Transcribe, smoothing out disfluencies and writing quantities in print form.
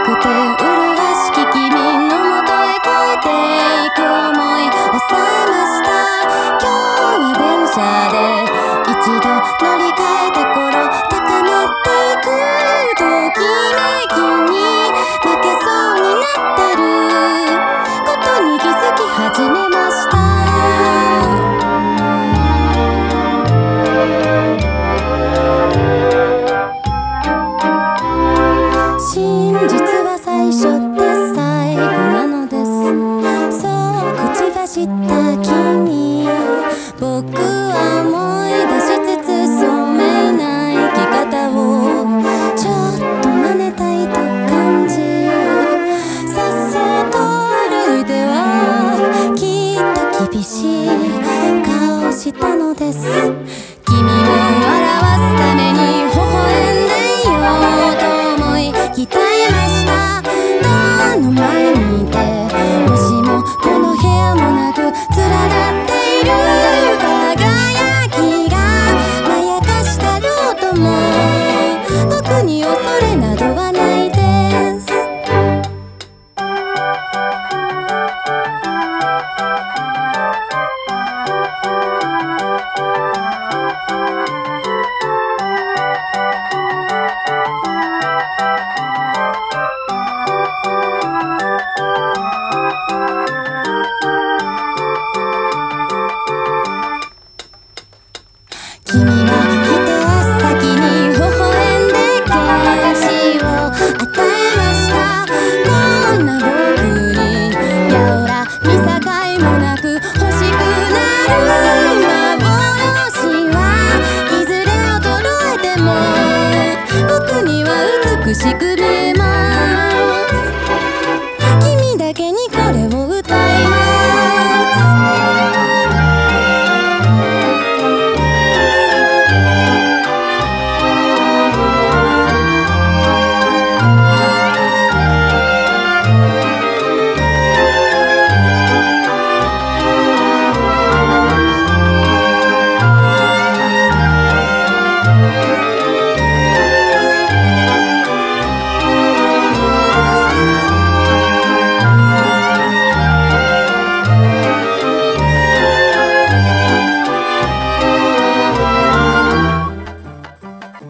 くて麗しき君のもとへ越えていく想い抑えました。今日は電車で一度乗り換えた頃高まっていくときめきに負けそうになってることに気づき始めました。真実は最初で最後なのです。そう口走った君、僕は思い出しつつ染めない生き方をちょっと真似たいと感じ、さっそうと歩いてはきっと厳しい顔したのです。君を笑わすために微笑んでいようと思い鍛えました。どの前にいて